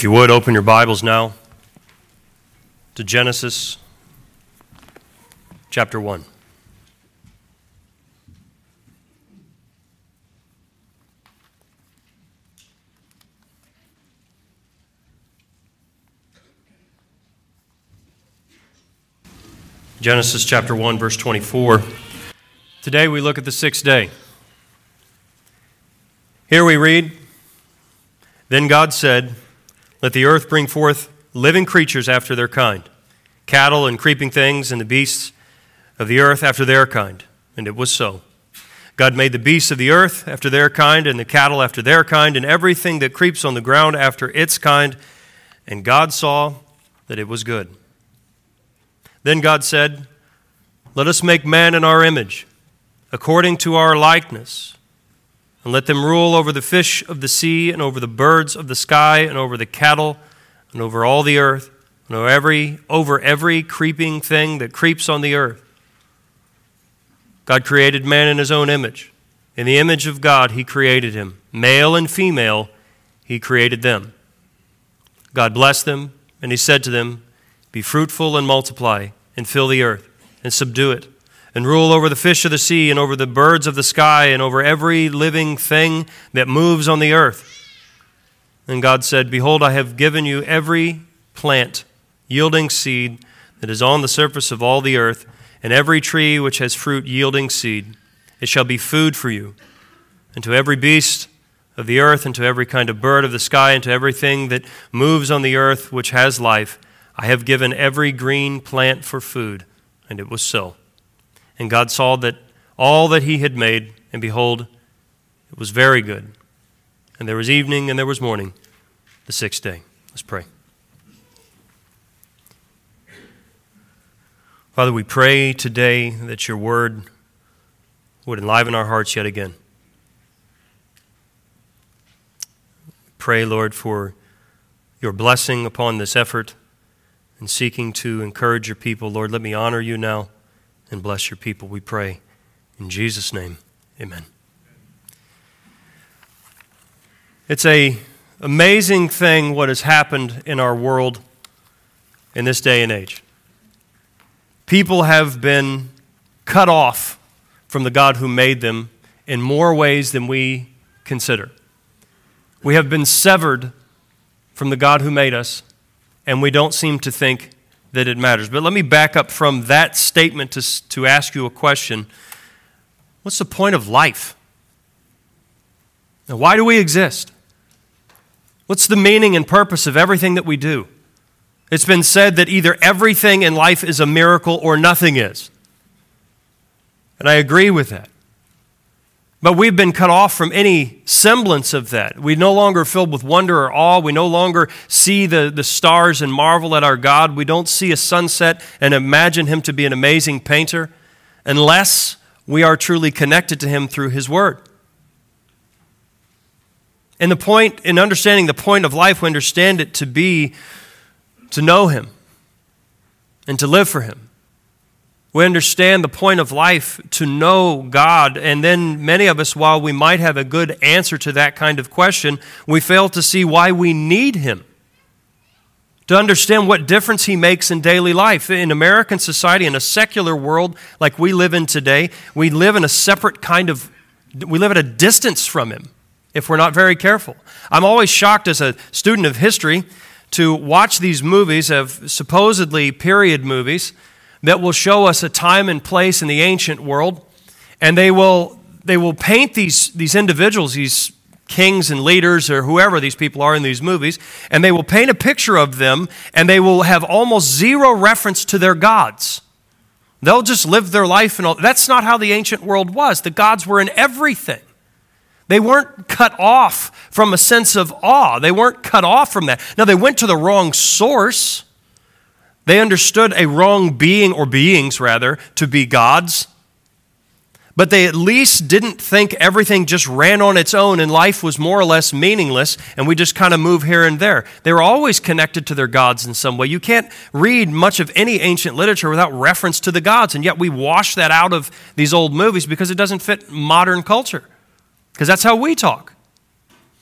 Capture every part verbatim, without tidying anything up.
If you would, open your Bibles now to Genesis chapter one. Genesis chapter one, verse twenty-four. Today we look at the sixth day. Here we read, "Then God said, let the earth bring forth living creatures after their kind, cattle and creeping things and the beasts of the earth after their kind. And it was so. God made the beasts of the earth after their kind, and the cattle after their kind, and everything that creeps on the ground after its kind. And God saw that it was good. Then God said, let us make man in our image, according to our likeness, and let them rule over the fish of the sea, and over the birds of the sky, and over the cattle, and over all the earth, and over every, over every creeping thing that creeps on the earth. God created man in his own image. In the image of God he created him. Male and female he created them. God blessed them, and he said to them, be fruitful and multiply, and fill the earth, and subdue it, and rule over the fish of the sea, and over the birds of the sky, and over every living thing that moves on the earth. And God said, behold, I have given you every plant yielding seed that is on the surface of all the earth, and every tree which has fruit yielding seed. It shall be food for you, and to every beast of the earth, and to every kind of bird of the sky, and to everything that moves on the earth which has life, I have given every green plant for food. And it was so. And God saw that all that he had made, and behold, it was very good. And there was evening and there was morning, the sixth day." Let's pray. Father, we pray today that your word would enliven our hearts yet again. Pray, Lord, for your blessing upon this effort and seeking to encourage your people. Lord, let me honor you now and bless your people, we pray. In Jesus' name, amen. It's an amazing thing what has happened in our world in this day and age. People have been cut off from the God who made them in more ways than we consider. We have been severed from the God who made us, and we don't seem to think that it matters. But let me back up from that statement to, to ask you a question. What's the point of life? Now, why do we exist? What's the meaning and purpose of everything that we do? It's been said that either everything in life is a miracle or nothing is. And I agree with that. But we've been cut off from any semblance of that. We no longer filled with wonder or awe. We no longer see the, the stars and marvel at our God. We don't see a sunset and imagine him to be an amazing painter unless we are truly connected to him through his word. And the point, in understanding the point of life, we understand it to be to know him and to live for him. We understand the point of life to know God, and then many of us, while we might have a good answer to that kind of question, we fail to see why we need him, to understand what difference he makes in daily life. In American society, in a secular world like we live in today, we live in a separate kind of, we live at a distance from him if we're not very careful. I'm always shocked as a student of history to watch these movies of supposedly period movies that will show us a time and place in the ancient world, and they will they will paint these, these individuals, these kings and leaders or whoever these people are in these movies, and they will paint a picture of them, and they will have almost zero reference to their gods. They'll just live their life, and all. That's not how the ancient world was. The gods were in everything. They weren't cut off from a sense of awe. They weren't cut off from that. Now, they went to the wrong source. They understood a wrong being, or beings rather, to be gods. But they at least didn't think everything just ran on its own and life was more or less meaningless and we just kind of move here and there. They were always connected to their gods in some way. You can't read much of any ancient literature without reference to the gods, and yet we wash that out of these old movies because it doesn't fit modern culture, because that's how we talk.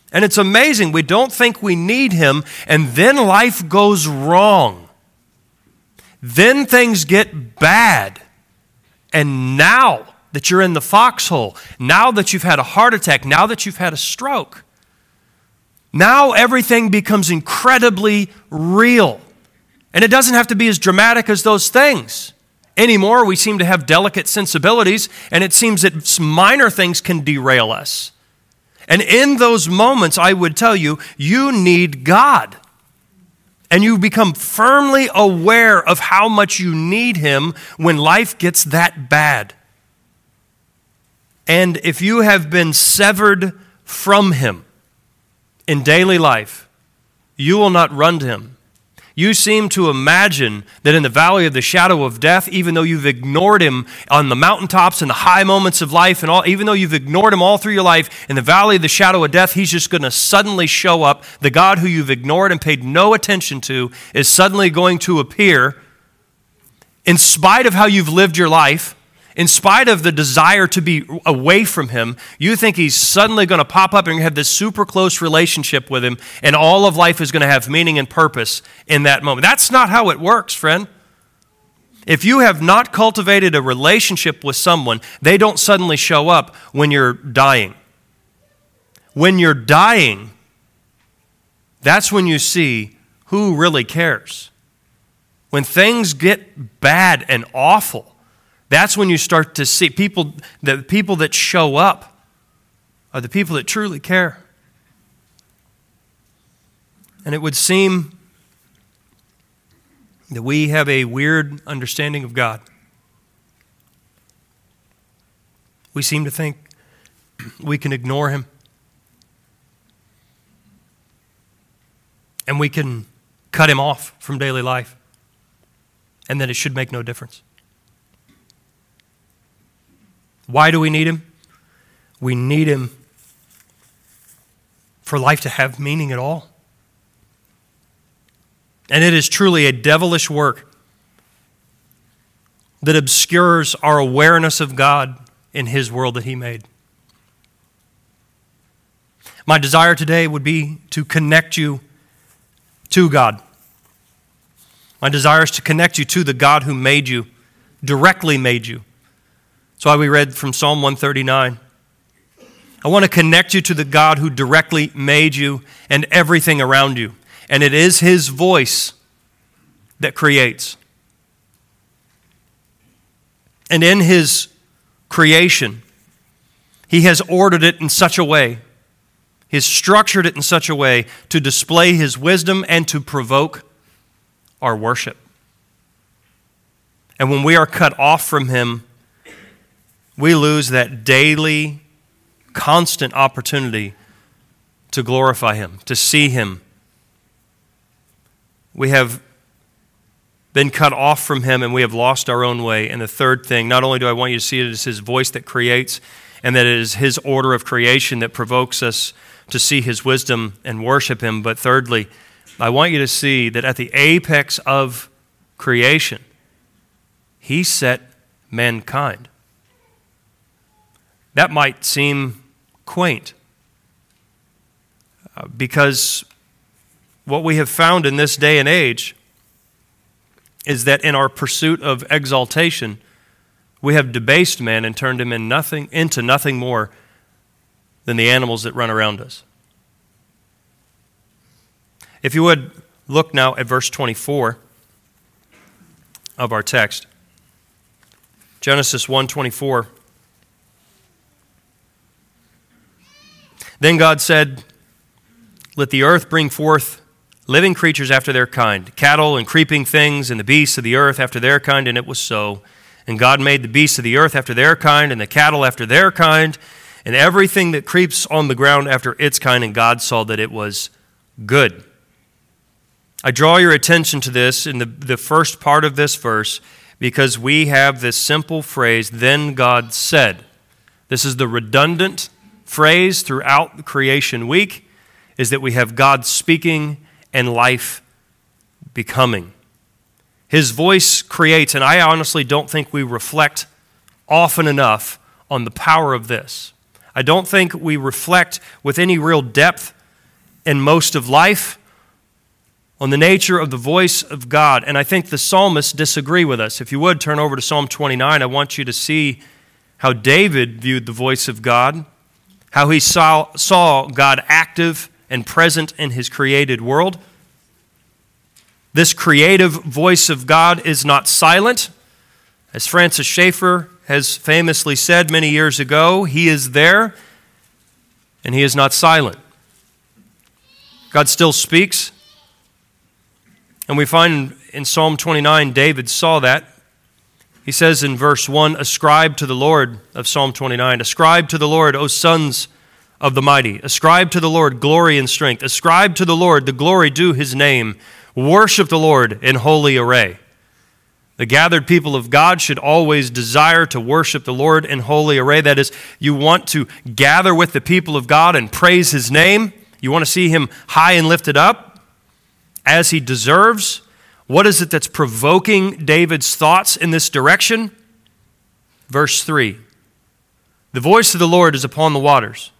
And it's amazing. We don't think we need him, and then life goes wrong. Then things get bad. And now that you're in the foxhole, now that you've had a heart attack, now that you've had a stroke, now everything becomes incredibly real. And it doesn't have to be as dramatic as those things. Anymore, we seem to have delicate sensibilities, and it seems that minor things can derail us. And in those moments, I would tell you, you need God. And you become firmly aware of how much you need him when life gets that bad. And if you have been severed from him in daily life, you will not run to him. You seem to imagine that in the valley of the shadow of death, even though you've ignored him on the mountaintops and the high moments of life, and all, even though you've ignored him all through your life, in the valley of the shadow of death, he's just going to suddenly show up. The God who you've ignored and paid no attention to is suddenly going to appear in spite of how you've lived your life. In spite of the desire to be away from him, you think he's suddenly going to pop up and you have this super close relationship with him, and all of life is going to have meaning and purpose in that moment. That's not how it works, friend. If you have not cultivated a relationship with someone, they don't suddenly show up when you're dying. When you're dying, that's when you see who really cares. When things get bad and awful, that's when you start to see people, the people that show up are the people that truly care. And it would seem that we have a weird understanding of God. We seem to think we can ignore him. And we can cut him off from daily life. And that it should make no difference. Why do we need him? We need him for life to have meaning at all. And it is truly a devilish work that obscures our awareness of God in his world that he made. My desire today would be to connect you to God. My desire is to connect you to the God who made you, directly made you. That's why we read from Psalm one thirty-nine. I want to connect you to the God who directly made you and everything around you. And it is his voice that creates. And in his creation, he has ordered it in such a way, he has structured it in such a way to display his wisdom and to provoke our worship. And when we are cut off from him, we lose that daily, constant opportunity to glorify him, to see him. We have been cut off from him and we have lost our own way. And the third thing, not only do I want you to see it as his voice that creates and that it is his order of creation that provokes us to see his wisdom and worship him, but thirdly, I want you to see that at the apex of creation, he set mankind. That might seem quaint uh, because what we have found in this day and age is that in our pursuit of exaltation, we have debased man and turned him in nothing, into nothing more than the animals that run around us. If you would look now at verse twenty-four of our text. Genesis one twenty-four. Then God said, "Let the earth bring forth living creatures after their kind, cattle and creeping things and the beasts of the earth after their kind," and it was so. And God made the beasts of the earth after their kind, and the cattle after their kind, and everything that creeps on the ground after its kind, and God saw that it was good. I draw your attention to this in the, the first part of this verse because we have this simple phrase, "Then God said." This is the redundant phrase throughout the creation week, is that we have God speaking and life becoming. His voice creates, and I honestly don't think we reflect often enough on the power of this. I don't think we reflect with any real depth in most of life, on the nature of the voice of God. And I think the psalmists disagree with us. If you would, turn over to Psalm twenty-nine. I want you to see how David viewed the voice of God, how he saw, saw God active and present in his created world. This creative voice of God is not silent. As Francis Schaeffer has famously said many years ago, he is there and he is not silent. God still speaks. And we find in Psalm twenty-nine, David saw that. He says in verse one, ascribe to the Lord of Psalm twenty-nine, ascribe to the Lord, O sons of the mighty. Ascribe to the Lord glory and strength. Ascribe to the Lord the glory due his name. Worship the Lord in holy array. The gathered people of God should always desire to worship the Lord in holy array. That is, you want to gather with the people of God and praise his name. You want to see him high and lifted up as he deserves. What is it that's provoking David's thoughts in this direction? Verse three. The voice of the Lord is upon the waters.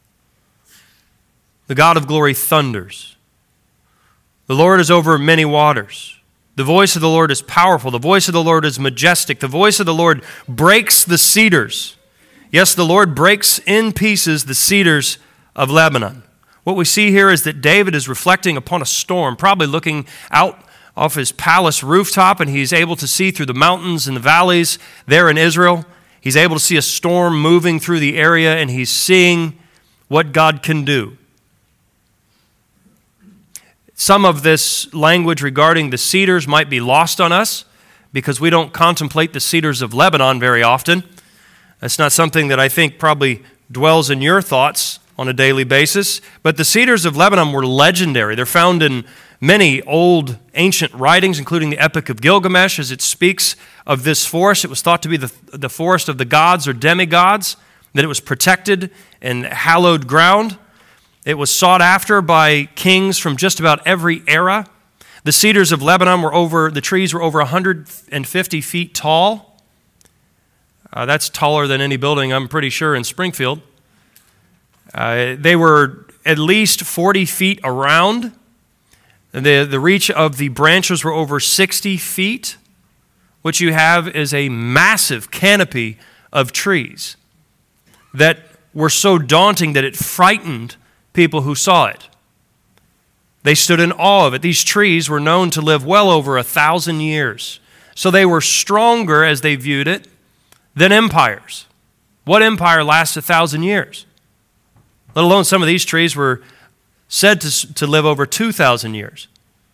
The God of glory thunders. The Lord is over many waters. The voice of the Lord is powerful. The voice of the Lord is majestic. The voice of the Lord breaks the cedars. Yes, the Lord breaks in pieces the cedars of Lebanon. What we see here is that David is reflecting upon a storm, probably looking out off his palace rooftop, and he's able to see through the mountains and the valleys there in Israel. He's able to see a storm moving through the area, and he's seeing what God can do. Some of this language regarding the cedars might be lost on us because we don't contemplate the cedars of Lebanon very often. That's not something that I think probably dwells in your thoughts on a daily basis. But the cedars of Lebanon were legendary. They're found in many old ancient writings, including the Epic of Gilgamesh, as it speaks of this forest. It was thought to be the, the forest of the gods or demigods, that it was protected and hallowed ground. It was sought after by kings from just about every era. The cedars of Lebanon were over, the trees were over one hundred fifty feet tall. Uh, that's taller than any building, I'm pretty sure, in Springfield. Uh, they were at least forty feet around. The, the reach of the branches were over sixty feet. What you have is a massive canopy of trees that were so daunting that it frightened people who saw it. They stood in awe of it. These trees were known to live well over a thousand years. So they were stronger, as they viewed it, than empires. What empire lasts a thousand years? Let alone some of these trees were said to, to live over two thousand years.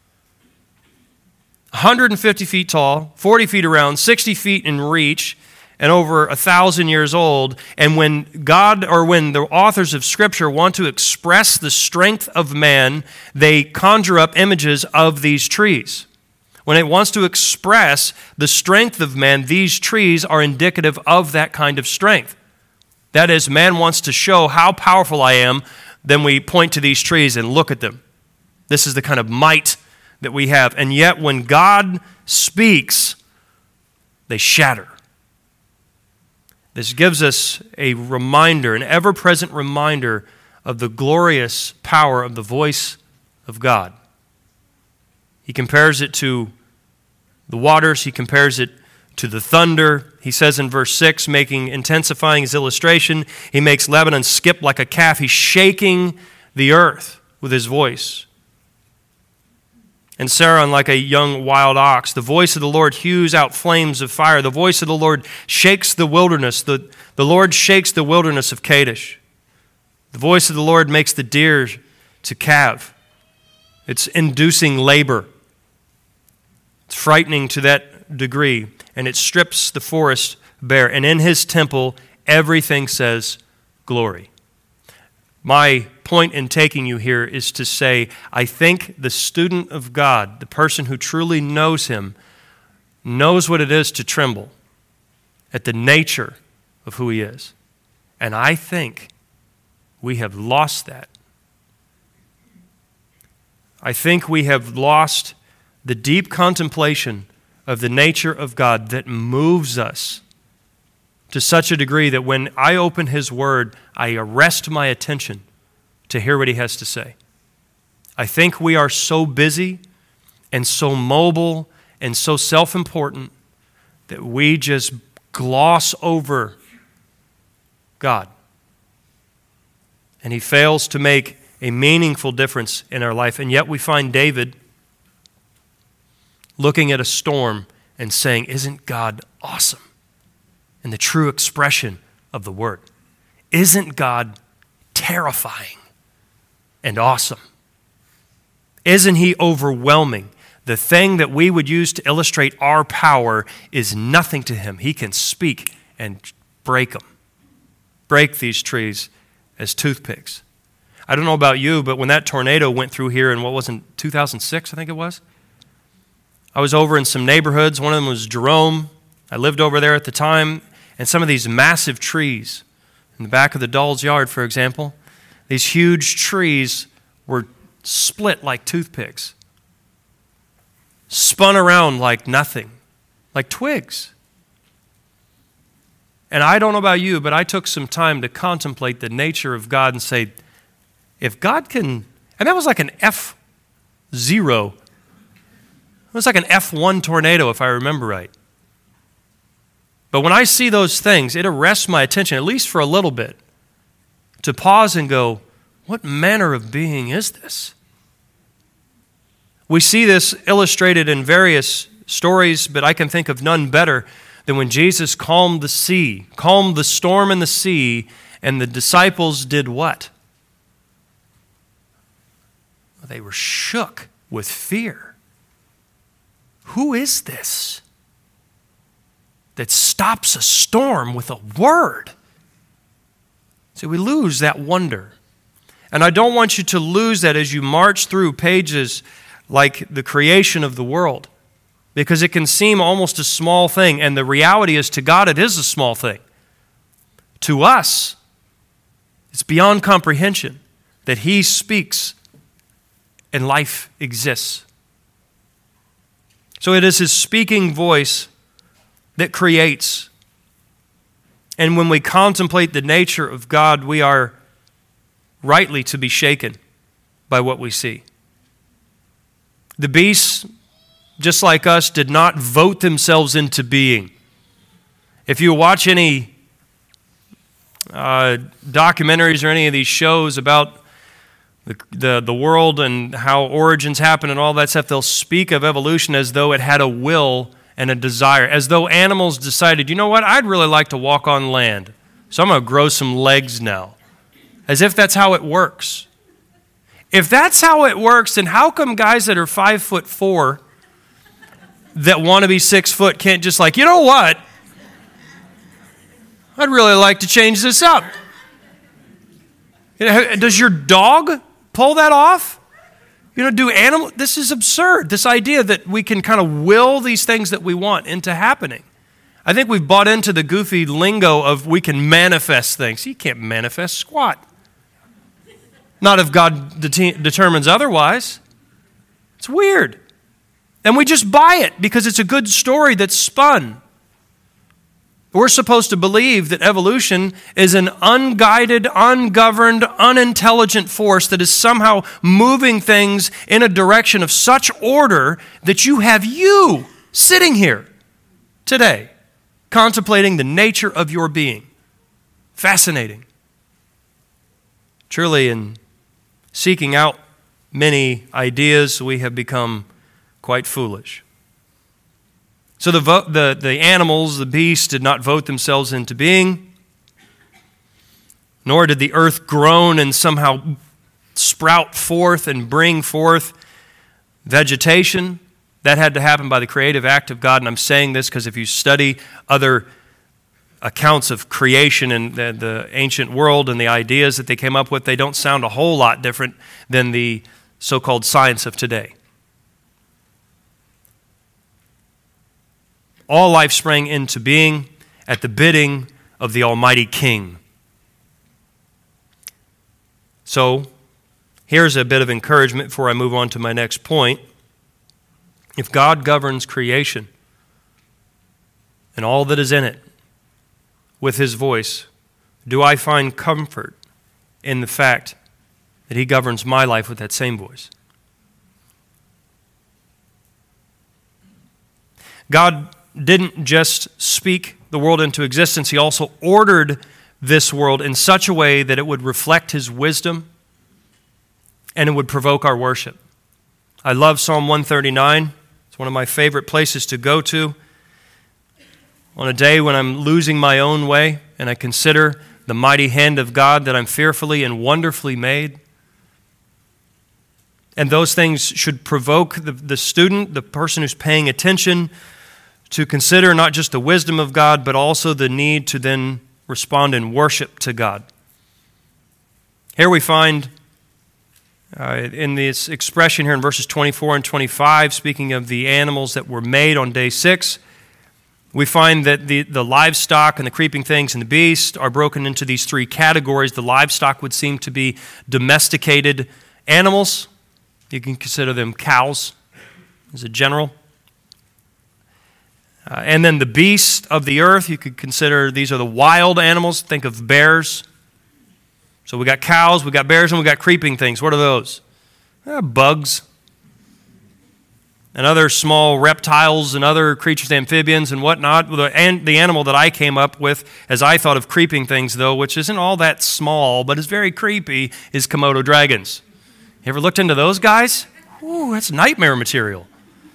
one hundred fifty feet tall, forty feet around, sixty feet in reach, and over a thousand years old. And when God, or when the authors of Scripture want to express the strength of man, they conjure up images of these trees. When it wants to express the strength of man, these trees are indicative of that kind of strength. That is, man wants to show how powerful I am, then we point to these trees and look at them. This is the kind of might that we have. And yet when God speaks, they shatter. This gives us a reminder, an ever-present reminder of the glorious power of the voice of God. He compares it to the waters. He compares it to the thunder. He says in verse six, making, intensifying his illustration, he makes Lebanon skip like a calf. He's shaking the earth with his voice. And Saron like a young wild ox. The voice of the Lord hews out flames of fire. The voice of the Lord shakes the wilderness. The, the Lord shakes the wilderness of Kadesh. The voice of the Lord makes the deer to calve. It's inducing labor. It's frightening to that degree. And it strips the forest bare. And in his temple, everything says glory. My point in taking you here is to say, I think the student of God, the person who truly knows him, knows what it is to tremble at the nature of who he is. And I think we have lost that. I think we have lost the deep contemplation of the nature of God that moves us to such a degree that when I open his word, I arrest my attention to hear what he has to say. I think we are so busy and so mobile and so self-important that we just gloss over God. And He fails to make a meaningful difference in our life. And yet we find David looking at a storm and saying, "Isn't God awesome?" In the true expression of the word. Isn't God terrifying and awesome? Isn't He overwhelming? The thing that we would use to illustrate our power is nothing to Him. He can speak and break them. Break these trees as toothpicks. I don't know about you, but when that tornado went through here in, what was it, two thousand six, I think it was? I was over in some neighborhoods. One of them was Jerome. I lived over there at the time. And some of these massive trees, in the back of the Doll's yard, for example, these huge trees were split like toothpicks, spun around like nothing, like twigs. And I don't know about you, but I took some time to contemplate the nature of God and say, if God can, and that was like an F zero. It was like an F one tornado, if I remember right. But when I see those things, it arrests my attention, at least for a little bit, to pause and go, what manner of being is this? We see this illustrated in various stories, but I can think of none better than when Jesus calmed the sea, calmed the storm in the sea, and the disciples did what? They were shook with fear. Who is this that stops a storm with a word? See, we lose that wonder. And I don't want you to lose that as you march through pages like the creation of the world, because it can seem almost a small thing, and the reality is, to God, it is a small thing. To us, it's beyond comprehension that He speaks and life exists. So it is His speaking voice that creates. And when we contemplate the nature of God, we are rightly to be shaken by what we see. The beasts, just like us, did not vote themselves into being. If you watch any uh, documentaries or any of these shows about the, the, the world and how origins happen and all that stuff, they'll speak of evolution as though it had a will and a desire, as though animals decided, you know what, I'd really like to walk on land, so I'm going to grow some legs now. As if that's how it works. If that's how it works, then how come guys that are five foot four that want to be six foot can't just like, you know what, I'd really like to change this up? You know, does your dog pull that off? You know, do animal, this is absurd, this idea that we can kind of will these things that we want into happening. I think we've bought into the goofy lingo of we can manifest things. You can't manifest squat. Not if God de- determines otherwise. It's weird. And we just buy it because it's a good story that's spun. We're supposed to believe that evolution is an unguided, ungoverned, unintelligent force that is somehow moving things in a direction of such order that you have you sitting here today contemplating the nature of your being. Fascinating. Truly, in seeking out many ideas, we have become quite foolish. So the, vo- the, the animals, the beasts, did not vote themselves into being, nor did the earth groan and somehow sprout forth and bring forth vegetation. That had to happen by the creative act of God. And I'm saying this because if you study other accounts of creation in the, the ancient world and the ideas that they came up with, they don't sound a whole lot different than the so-called science of today. All life sprang into being at the bidding of the Almighty King. So, here's a bit of encouragement before I move on to my next point. If God governs creation and all that is in it with His voice, do I find comfort in the fact that He governs my life with that same voice? God didn't just speak the world into existence, He also ordered this world in such a way that it would reflect His wisdom and it would provoke our worship. I love Psalm one thirty-nine. It's one of my favorite places to go to on a day when I'm losing my own way and I consider the mighty hand of God that I'm fearfully and wonderfully made. And those things should provoke the, the student, the person who's paying attention, to consider not just the wisdom of God, but also the need to then respond in worship to God. Here we find uh, in this expression here in verses twenty-four and twenty-five, speaking of the animals that were made on day six, we find that the, the livestock and the creeping things and the beast are broken into these three categories. The livestock would seem to be domesticated animals. You can consider them cows as a general. Uh, and then the beast of the earth, you could consider these are the wild animals. Think of bears. So we got cows, we got bears, and we got creeping things. What are those? Uh, bugs. And other small reptiles and other creatures, amphibians and whatnot. The, and the animal that I came up with as I thought of creeping things, though, which isn't all that small, but is very creepy, is Komodo dragons. You ever looked into those guys? Ooh, that's nightmare material.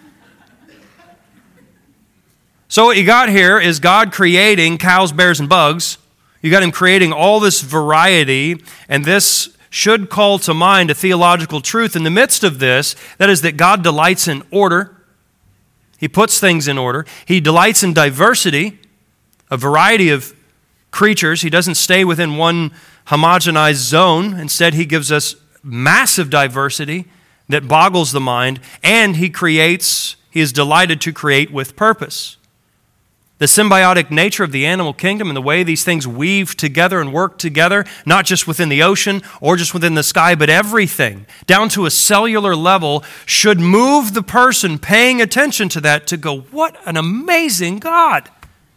So what you got here is God creating cows, bears, and bugs. You got Him creating all this variety, and this should call to mind a theological truth in the midst of this. That is that God delights in order. He puts things in order. He delights in diversity, a variety of creatures. He doesn't stay within one homogenized zone. Instead, He gives us massive diversity that boggles the mind, and He creates, He is delighted to create with purpose. The symbiotic nature of the animal kingdom and the way these things weave together and work together, not just within the ocean or just within the sky, but everything, down to a cellular level, should move the person paying attention to that to go, what an amazing God.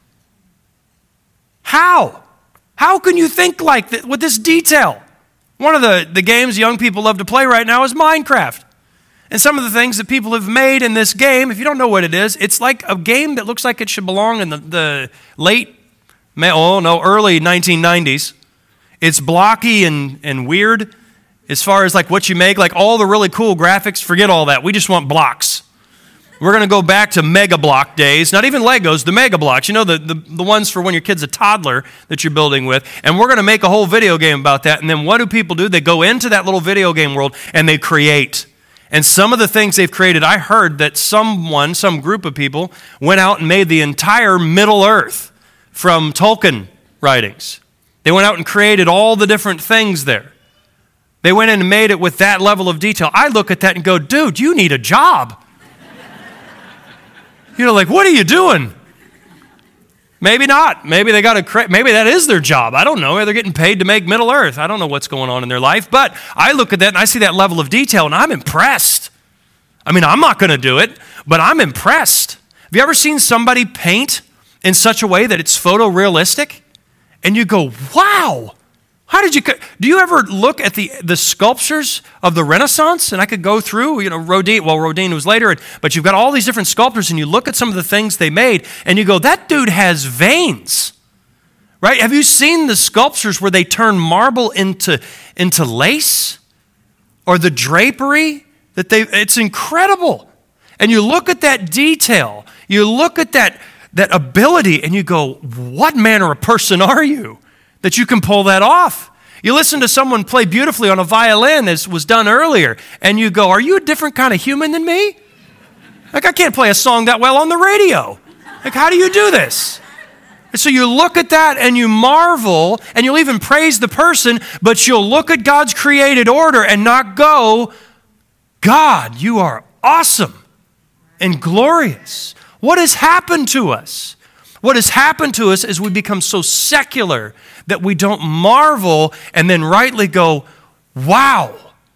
How? How can you think like that with this detail? One of the, the games young people love to play right now is Minecraft. And some of the things that people have made in this game, if you don't know what it is, it's like a game that looks like it should belong in the, the late, oh no, early nineteen nineties. It's blocky and, and weird as far as like what you make, like all the really cool graphics, forget all that. We just want blocks. We're going to go back to Mega Block days, not even Legos, the Mega Blocks, you know, the, the, the ones for when your kid's a toddler that you're building with. And we're going to make a whole video game about that. And then what do people do? They go into that little video game world and they create. And some of the things they've created, I heard that someone, some group of people, went out and made the entire Middle Earth from Tolkien writings. They went out and created all the different things there. They went in and made it with that level of detail. I look at that and go, dude, you need a job. You know, like, what are you doing? Maybe not. Maybe they got a cra- maybe that is their job. I don't know. They're getting paid to make Middle Earth. I don't know what's going on in their life. But I look at that and I see that level of detail and I'm impressed. I mean, I'm not going to do it, but I'm impressed. Have you ever seen somebody paint in such a way that it's photorealistic? And you go, wow. How did you, do you ever look at the, the sculptures of the Renaissance? And I could go through, you know, Rodin, well, Rodin was later, but you've got all these different sculptors and you look at some of the things they made and you go, that dude has veins, right? Have you seen the sculptures where they turn marble into, into lace? Or the drapery that they, it's incredible. And you look at that detail, you look at that, that ability and you go, what manner of person are you? That you can pull that off. You listen to someone play beautifully on a violin, as was done earlier, and you go, are you a different kind of human than me? Like, I can't play a song that well on the radio. Like, how do you do this? And so you look at that and you marvel, and you'll even praise the person, but you'll look at God's created order and not go, God, you are awesome and glorious. What has happened to us? What has happened to us is we become so secular that we don't marvel and then rightly go, wow,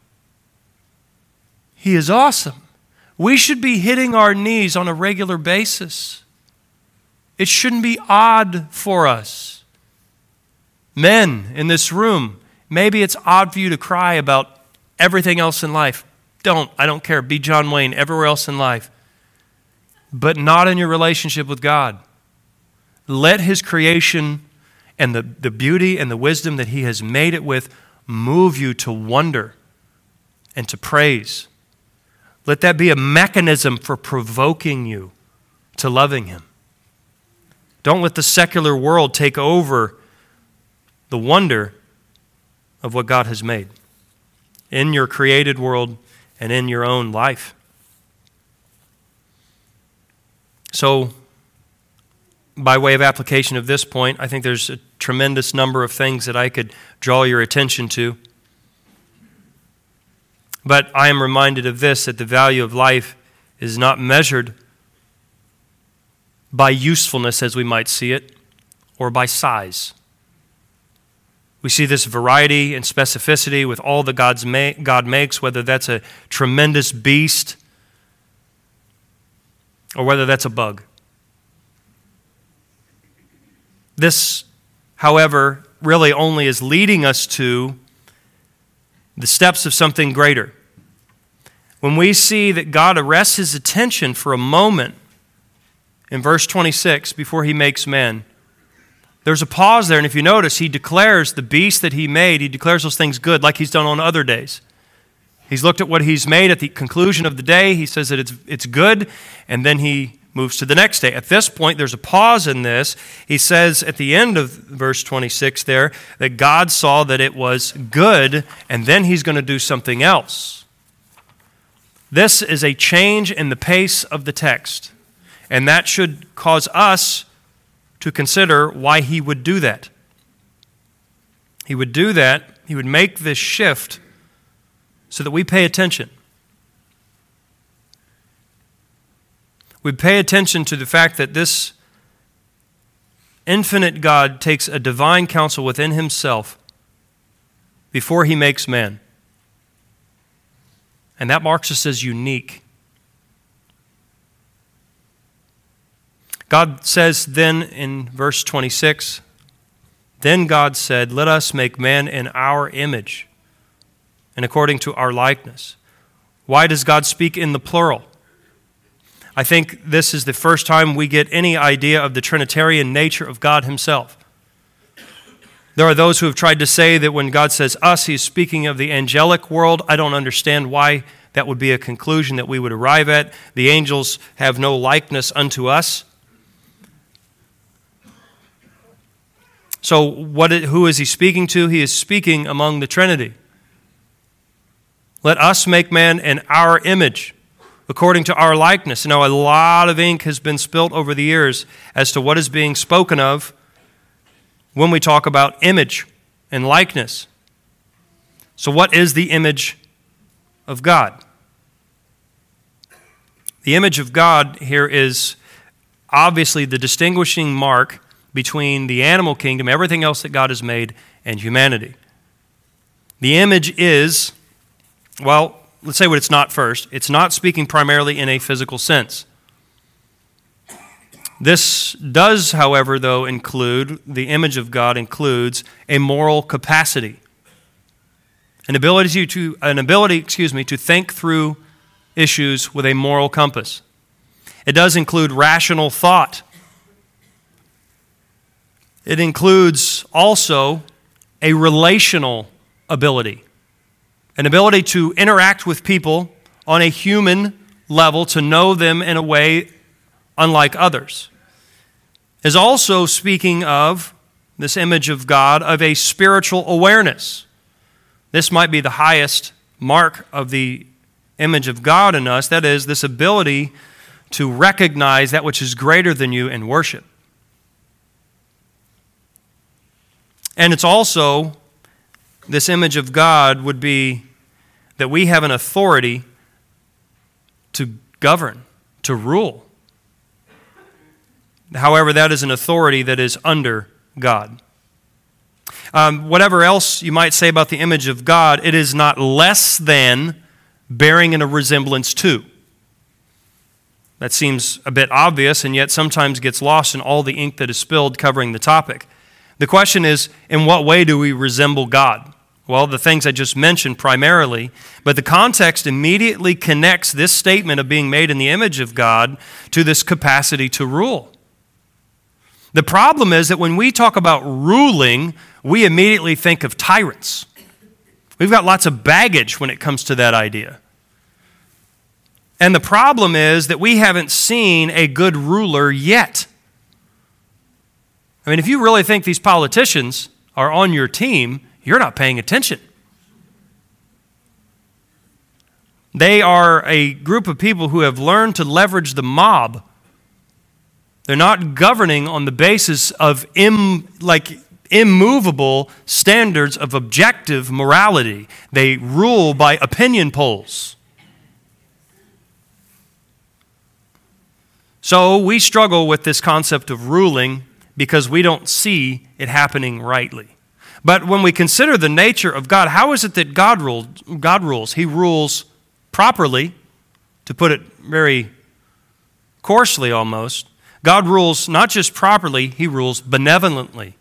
He is awesome. We should be hitting our knees on a regular basis. It shouldn't be odd for us. Men in this room, maybe it's odd for you to cry about everything else in life. Don't. I don't care. Be John Wayne everywhere else in life. but not in your relationship with God. Let His creation and the, the beauty and the wisdom that He has made it with move you to wonder and to praise. Let that be a mechanism for provoking you to loving Him. Don't let the secular world take over the wonder of what God has made in your created world and in your own life. So, by way of application of this point, I think there's a tremendous number of things that I could draw your attention to. But I am reminded of this, that the value of life is not measured by usefulness as we might see it, or by size. We see this variety and specificity with all that God's ma- God makes, whether that's a tremendous beast or whether that's a bug. This, however, really only is leading us to the steps of something greater. When we see that God arrests His attention for a moment in verse twenty-six before He makes man, there's a pause there, and if you notice, He declares the beast that He made, He declares those things good like He's done on other days. He's looked at what He's made at the conclusion of the day, He says that it's, it's good, and then He moves to the next day. At this point, there's a pause in this. He says at the end of verse twenty-six there that God saw that it was good, and then He's going to do something else. This is a change in the pace of the text, and that should cause us to consider why He would do that. He would do that, He would make this shift so that we pay attention. We pay attention to the fact that this infinite God takes a divine counsel within Himself before He makes man. And that marks us as unique. God says then in verse twenty-six, then God said, let us make man in our image and according to our likeness. Why does God speak in the plural? I think this is the first time we get any idea of the Trinitarian nature of God Himself. There are those who have tried to say that when God says us, He's speaking of the angelic world. I don't understand why that would be a conclusion that we would arrive at. The angels have no likeness unto us. So what? Who is He speaking to? He is speaking among the Trinity. Let us make man in our image, according to our likeness. Now, a lot of ink has been spilt over the years as to what is being spoken of when we talk about image and likeness. So what is the image of God? The image of God here is obviously the distinguishing mark between the animal kingdom, everything else that God has made, and humanity. The image is, well, let's say what it's not first. It's not speaking primarily in a physical sense. This does, however, though, include, the image of God includes a moral capacity. An ability to, an ability, excuse me, to think through issues with a moral compass. It does include rational thought. It includes also a relational ability. An ability to interact with people on a human level, to know them in a way unlike others. Is also speaking of, this image of God, of a spiritual awareness. This might be the highest mark of the image of God in us, that is, this ability to recognize that which is greater than you and worship. And it's also, this image of God would be that we have an authority to govern, to rule. However, that is an authority that is under God. Um, whatever else you might say about the image of God, it is not less than bearing in a resemblance to. That seems a bit obvious, and yet sometimes gets lost in all the ink that is spilled covering the topic. The question is, in what way do we resemble God? Well, the things I just mentioned primarily, but the context immediately connects this statement of being made in the image of God to this capacity to rule. The problem is that when we talk about ruling, we immediately think of tyrants. We've got lots of baggage when it comes to that idea. And the problem is that we haven't seen a good ruler yet. I mean, if you really think these politicians are on your team, you're not paying attention. They are a group of people who have learned to leverage the mob. They're not governing on the basis of im, like immovable standards of objective morality. They rule by opinion polls. So we struggle with this concept of ruling because we don't see it happening rightly. But when we consider the nature of God, how is it that God rules? God rules. He rules properly, to put it very coarsely almost. God rules not just properly, He rules benevolently.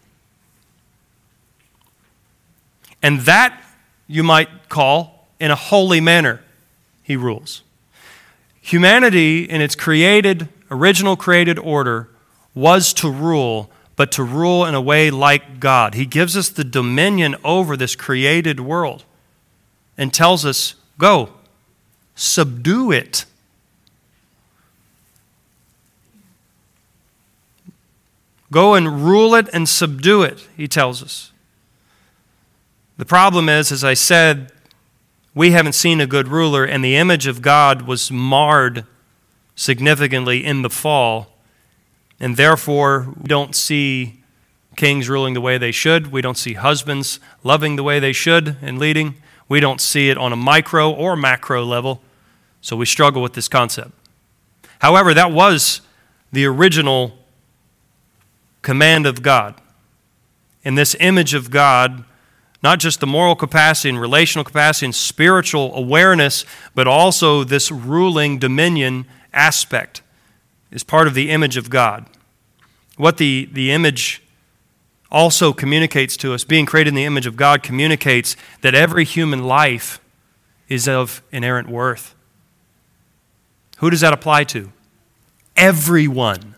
And that you might call in a holy manner, He rules. Humanity in its created, original created order was to rule, but to rule in a way like God. He gives us the dominion over this created world and tells us, go, subdue it. Go and rule it and subdue it, He tells us. The problem is, as I said, we haven't seen a good ruler, and the image of God was marred significantly in the fall. And therefore, we don't see kings ruling the way they should. We don't see husbands loving the way they should and leading. We don't see it on a micro or macro level. So we struggle with this concept. However, that was the original command of God. In this image of God, not just the moral capacity and relational capacity and spiritual awareness, but also this ruling dominion aspect is part of the image of God. What the, the image also communicates to us, being created in the image of God, communicates that every human life is of inerrant worth. Who does that apply to? Everyone.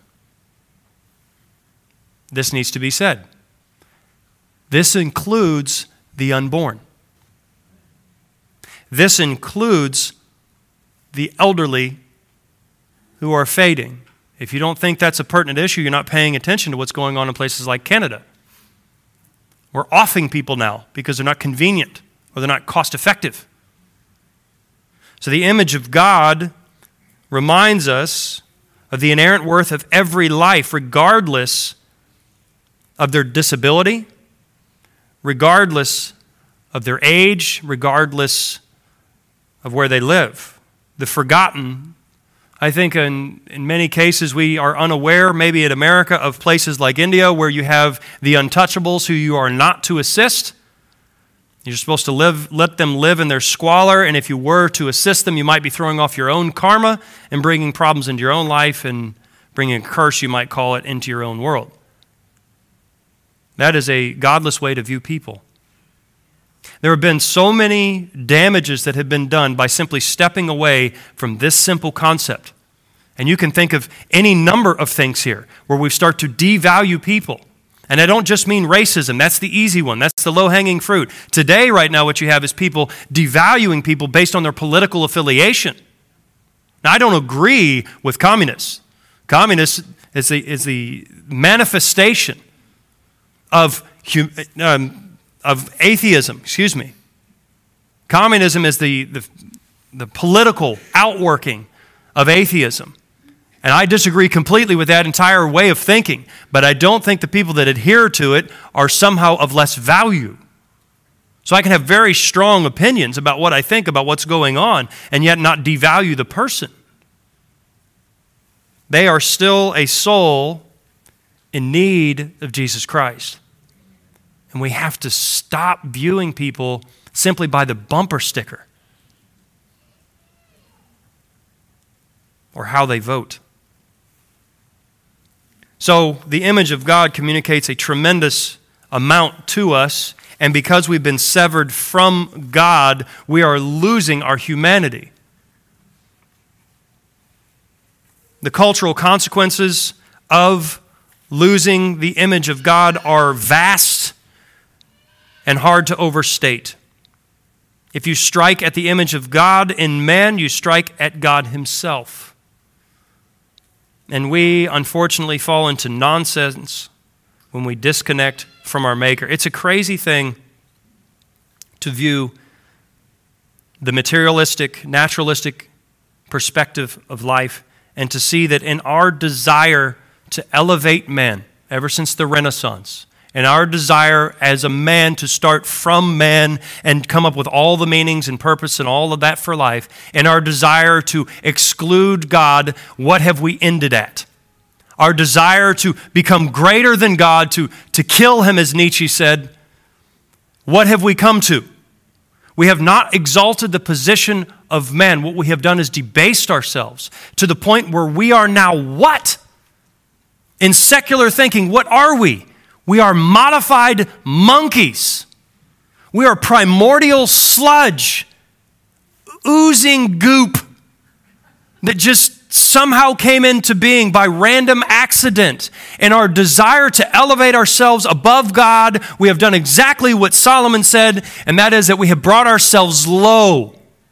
This needs to be said. This includes the unborn. This includes the elderly who are fading. If you don't think that's a pertinent issue, you're not paying attention to what's going on in places like Canada. We're offing people now because they're not convenient or they're not cost effective. So the image of God reminds us of the inerrant worth of every life, regardless of their disability, regardless of their age, regardless of where they live. The forgotten, I think in, in many cases we are unaware, maybe in America, of places like India where you have the untouchables who you are not to assist. You're supposed to live, let them live in their squalor, and if you were to assist them, you might be throwing off your own karma and bringing problems into your own life and bringing a curse, you might call it, into your own world. That is a godless way to view people. There have been so many damages that have been done by simply stepping away from this simple concept. And you can think of any number of things here where we start to devalue people. And I don't just mean racism. That's the easy one. That's the low-hanging fruit. Today, right now, what you have is people devaluing people based on their political affiliation. Now, I don't agree with communists. Communists is the, is the manifestation of um, of atheism, excuse me. Communism is the, the, the political outworking of atheism. And I disagree completely with that entire way of thinking, but I don't think the people that adhere to it are somehow of less value. So I can have very strong opinions about what I think about what's going on and yet not devalue the person. They are still a soul in need of Jesus Christ. And we have to stop viewing people simply by the bumper sticker or how they vote. So the image of God communicates a tremendous amount to us, And because we've been severed from God, we are losing our humanity. The cultural consequences of losing the image of God are vast and hard to overstate. If you strike at the image of God in man, you strike at God himself. And we, unfortunately, fall into nonsense when we disconnect from our Maker. It's a crazy thing to view the materialistic, naturalistic perspective of life and to see that in our desire to elevate man, ever since the Renaissance, and our desire as a man to start from man and come up with all the meanings and purpose and all of that for life, and our desire to exclude God, what have we ended at? Our desire to become greater than God, to, to kill him, as Nietzsche said, what have we come to? We have not exalted the position of man. What we have done is debased ourselves to the point where we are now what? In secular thinking, what are we? We are modified monkeys. We are primordial sludge, oozing goop that just somehow came into being by random accident. In our desire to elevate ourselves above God, we have done exactly what Solomon said, and that is that we have brought ourselves low.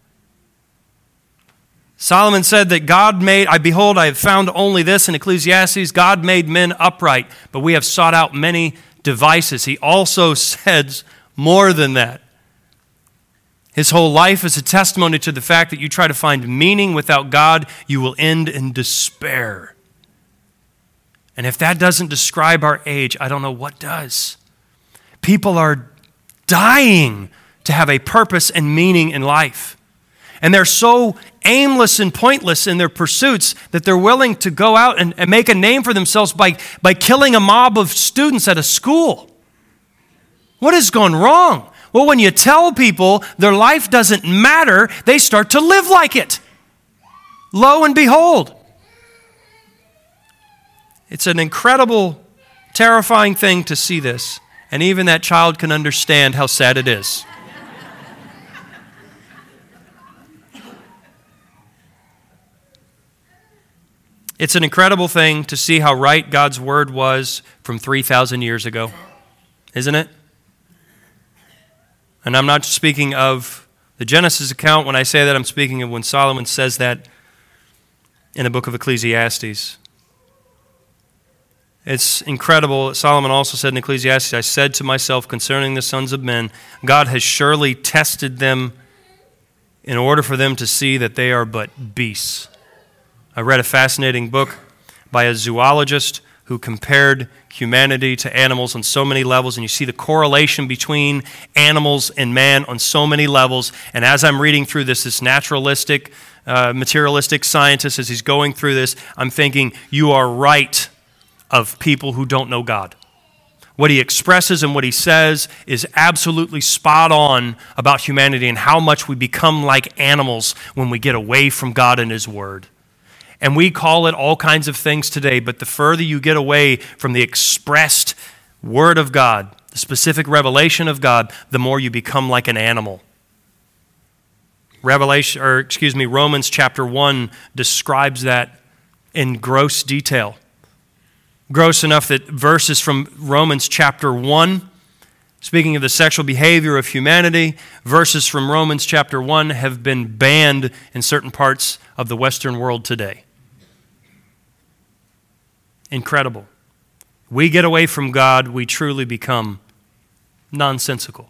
Solomon said that God made, I behold, I have found only this in Ecclesiastes, God made men upright, but we have sought out many devices. He also says more than that. His whole life is a testimony to the fact that you try to find meaning without God, you will end in despair. And if that doesn't describe our age, I don't know what does. People are dying to have a purpose and meaning in life. And they're so aimless and pointless in their pursuits that they're willing to go out and, and make a name for themselves by, by killing a mob of students at a school. What has gone wrong? Well, when you tell people their life doesn't matter, they start to live like it. Lo and behold. It's an incredible, terrifying thing to see this. And even that child can understand how sad it is. It's an incredible thing to see how right God's word was from three thousand years ago, isn't it? And I'm not speaking of the Genesis account. When I say that, I'm speaking of when Solomon says that in the book of Ecclesiastes. It's incredible. Solomon also said in Ecclesiastes, I said to myself concerning the sons of men, God has surely tested them in order for them to see that they are but beasts. I read a fascinating book by a zoologist who compared humanity to animals on so many levels, and you see the correlation between animals and man on so many levels. And as I'm reading through this, this naturalistic, uh, materialistic scientist, as he's going through this, I'm thinking, you are right of people who don't know God. What he expresses and what he says is absolutely spot on about humanity and how much we become like animals when we get away from God and his word. And we call it all kinds of things today, but the further you get away from the expressed word of God, the specific revelation of God, the more you become like an animal. Revelation, or excuse me, Romans chapter one describes that in gross detail. Gross enough that verses from Romans chapter one, speaking of the sexual behavior of humanity, verses from Romans chapter one have been banned in certain parts of the Western world today. Incredible. We get away from God, we truly become nonsensical.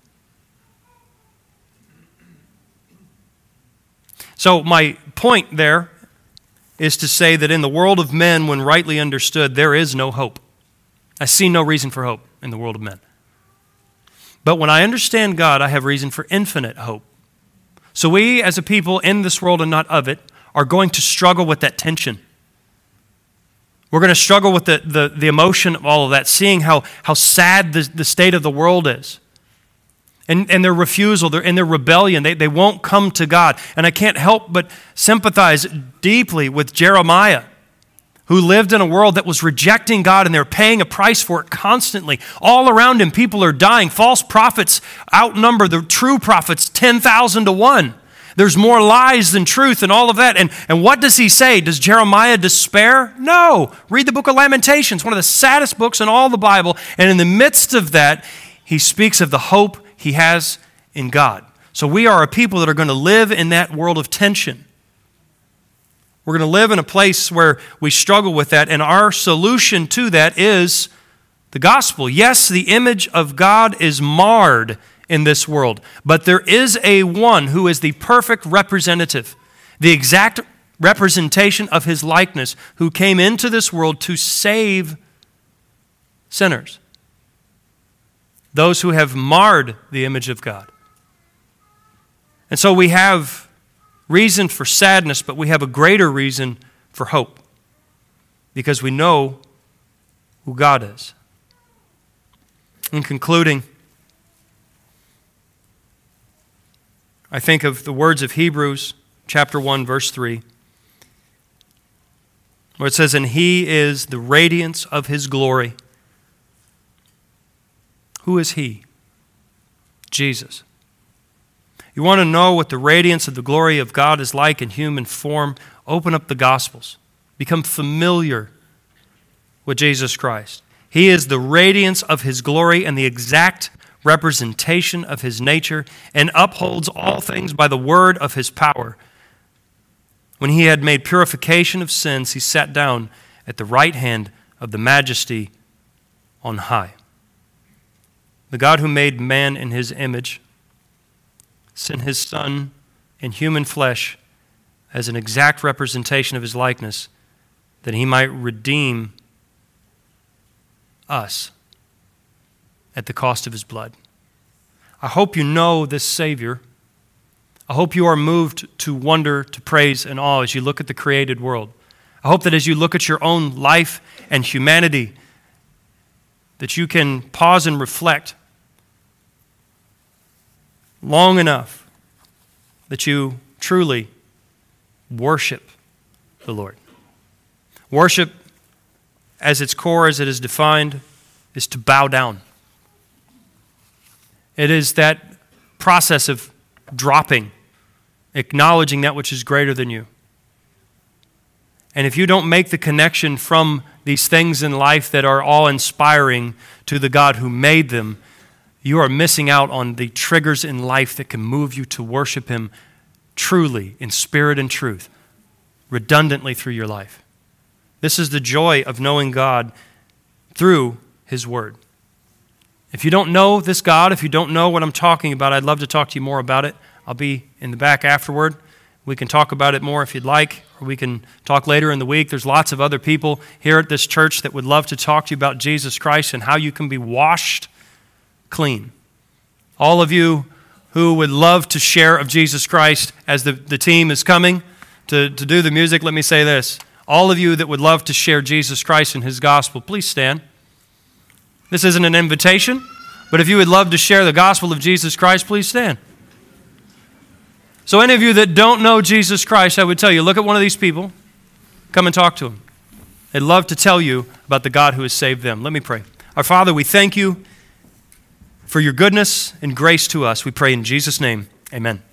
So my point there is to say that in the world of men, when rightly understood, there is no hope. I see no reason for hope in the world of men. But when I understand God, I have reason for infinite hope. So we as a people in this world and not of it are going to struggle with that tension. We're going to struggle with the, the, the emotion of all of that, seeing how, how sad the, the state of the world is. And, and their refusal, their, and their rebellion, they, they won't come to God. And I can't help but sympathize deeply with Jeremiah who lived in a world that was rejecting God, and they're paying a price for it constantly. All around him, people are dying. False prophets outnumber the true prophets ten thousand to one. There's more lies than truth and all of that. And, and what does he say? Does Jeremiah despair? No. Read the book of Lamentations, one of the saddest books in all the Bible. And in the midst of that, he speaks of the hope he has in God. So we are a people that are going to live in that world of tension. We're going to live in a place where we struggle with that, and our solution to that is the gospel. Yes, the image of God is marred in this world, but there is a one who is the perfect representative, the exact representation of his likeness, who came into this world to save sinners, those who have marred the image of God. And so we have reason for sadness, but we have a greater reason for hope, because we know who God is. In concluding, I think of the words of Hebrews chapter one, verse three, where it says, "And he is the radiance of his glory." Who is he? Jesus. You want to know what the radiance of the glory of God is like in human form? Open up the Gospels. Become familiar with Jesus Christ. He is the radiance of his glory and the exact representation of his nature, and upholds all things by the word of his power. When he had made purification of sins, he sat down at the right hand of the Majesty on high. The God who made man in his image sent his Son in human flesh as an exact representation of his likeness, that he might redeem us at the cost of his blood. I hope you know this Savior. I hope you are moved to wonder, to praise, and awe as you look at the created world. I hope that as you look at your own life and humanity, that you can pause and reflect long enough that you truly worship the Lord. Worship, as its core, as it is defined, is to bow down. It is that process of dropping, acknowledging that which is greater than you. And if you don't make the connection from these things in life that are awe-inspiring to the God who made them, you are missing out on the triggers in life that can move you to worship him truly, in spirit and truth, redundantly through your life. This is the joy of knowing God through his word. If you don't know this God, if you don't know what I'm talking about, I'd love to talk to you more about it. I'll be in the back afterward. We can talk about it more if you'd like, or we can talk later in the week. There's lots of other people here at this church that would love to talk to you about Jesus Christ and how you can be washed clean. All of you who would love to share of Jesus Christ, as the, the team is coming to, to do the music, let me say this. All of you that would love to share Jesus Christ and his gospel, please stand. This isn't an invitation, but if you would love to share the gospel of Jesus Christ, please stand. So any of you that don't know Jesus Christ, I would tell you, look at one of these people, come and talk to them. They'd love to tell you about the God who has saved them. Let me pray. Our Father, we thank you for your goodness and grace to us. We pray in Jesus' name, amen.